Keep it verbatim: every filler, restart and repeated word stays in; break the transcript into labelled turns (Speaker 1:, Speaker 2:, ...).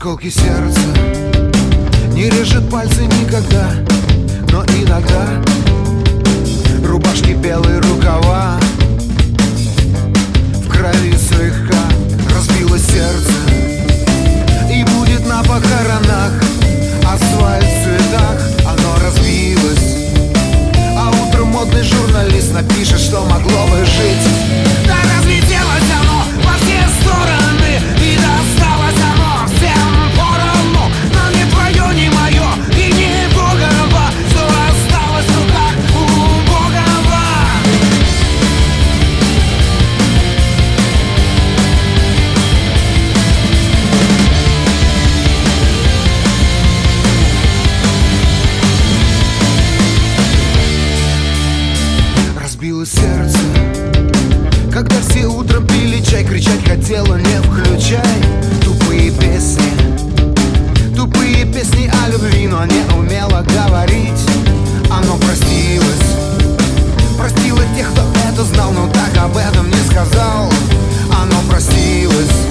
Speaker 1: Осколки сердца не режет пальцы никогда, но иногда рубашки белые рукава, в крови слегка разбилось сердце, и будет на похоронах асфальт в цветах, оно разбилось. А утром модный журналист напишет, что могло бы жить. Да разлетелось оно во все стороны, и досталось оно всем поровну. Но не твое, не мое и не Богова, что осталось в руках у Богова. Разбилось сердце, когда все утром пили чай, кричать хотела, не включай. Тупые песни, тупые песни о любви, но не умела говорить. Оно простилось, простило тех, кто это знал, но так об этом не сказал. Оно простилось.